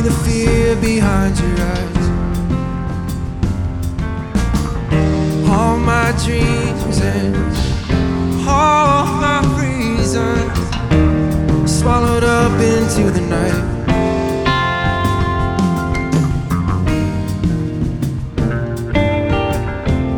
the fear behind your eyes. All my dreams and all my reasons swallowed up into the night.